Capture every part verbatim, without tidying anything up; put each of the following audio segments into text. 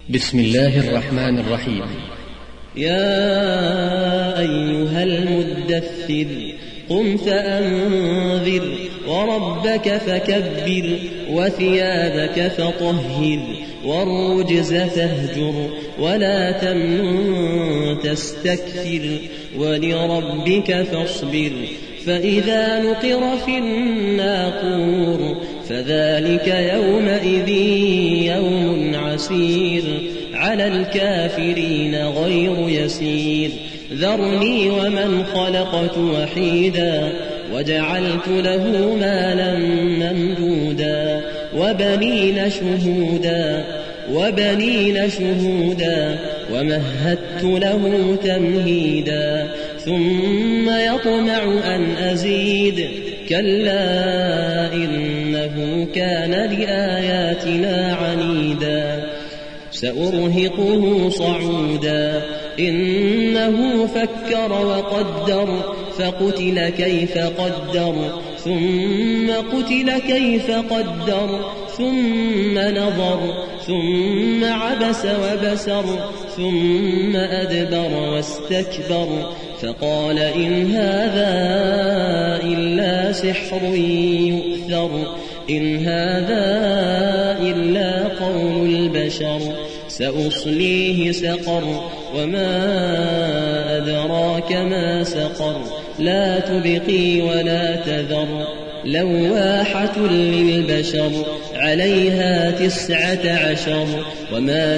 بسم الله الرحمن الرحيم. يا أيها المدثر قم فأنذر وربك فكبر وثيابك فطهر والرجز فاهجر ولا تمنن تستكثر ولربك فاصبر فإذا نقر في الناقور فذلك يومئذ يوم عسير على الكافرين غير يسير ذرني ومن خلقت وحيدا وجعلت له مالا ممدودا وبنين شهودا وبنين شهودا ومهدت له تمهيدا ثم يطمع أن أزيد كلا إنه كان لآياتنا عنيدا سأرهقه صعودا إنه فكر وقدر فقتل كيف قدر ثم قتل كيف قدر ثم نظر ثم عبس وبسر ثم أدبر واستكبر فقال إن هذا إلا سحر يؤثر إن هذا إلا قول البشر سأصليه سقر وما أدراك ما سقر لا تبقي ولا تذر لواحة للبشر عليها تسعة عشر وما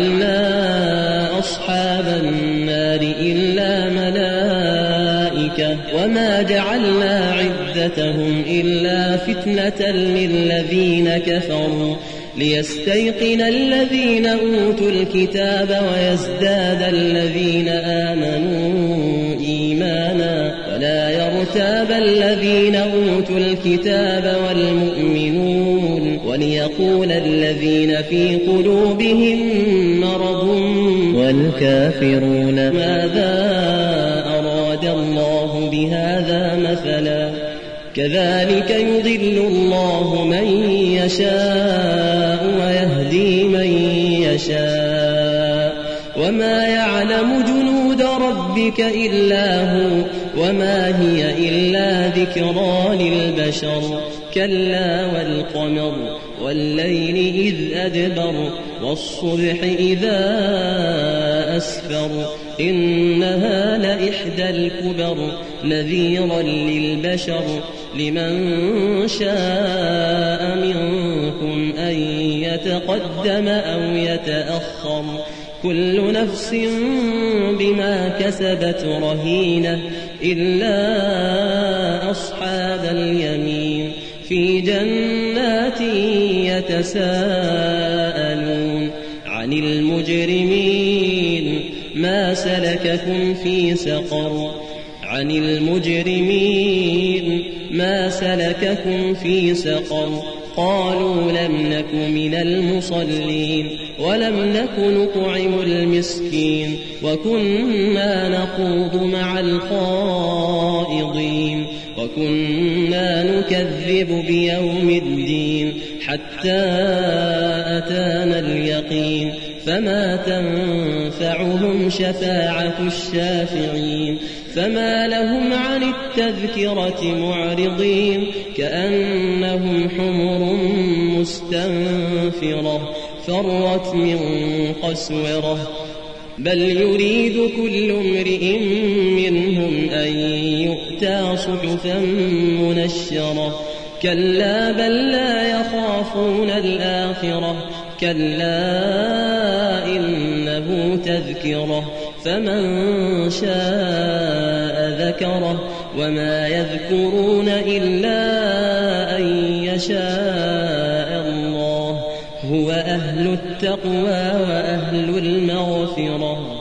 جعلنا أصحاب النار إلا ملائكة وما جعلنا عدتهم إلا فتنة للذين كفروا ليستيقن الذين أوتوا الكتاب ويزداد الذين آمنوا إيمانا ولا يرتاب الذين أوتوا الكتاب والمؤمنون وليقول الذين في قلوبهم مرض والكافرون ماذا أراد الله بهذا مثلا كذلك يضل الله من يشاء ويهدي من يشاء وما يعلم جنود ربك إلا هو وما هي إلا ذكرى للبشر كلا والقمر والليل إذ أدبر والصبح إذا أسفر إنها لإحدى الكبر نذيرا للبشر لمن شاء منكم أن يتقدم أو يتأخر كل نفس بما كسبت رهينة إلا أصحاب اليمين في جنات يتساءلون عن المجرمين ما سلككم في سقر عن المجرمين ما سلككم في سقر قالوا لم نك من المصلين ولم نك نطعم المسكين وكنا نخوض مع الخائضين وكنا نكذب بيوم الدين حتى أتانا اليقين فما تنفعهم شفاعة الشافعين فما لهم عن التذكرة معرضين كأنهم حمر مستنفرة فرت من قسورة بل يريد كل امرئ منهم أن يؤتى صحفا منشرة كلا بل لا يخافون الآخرة كلا إنه تذكرة فمن شاء ذكره وما يذكرون إلا أن يشاء الله هو أهل التقوى وأهل المغفرة.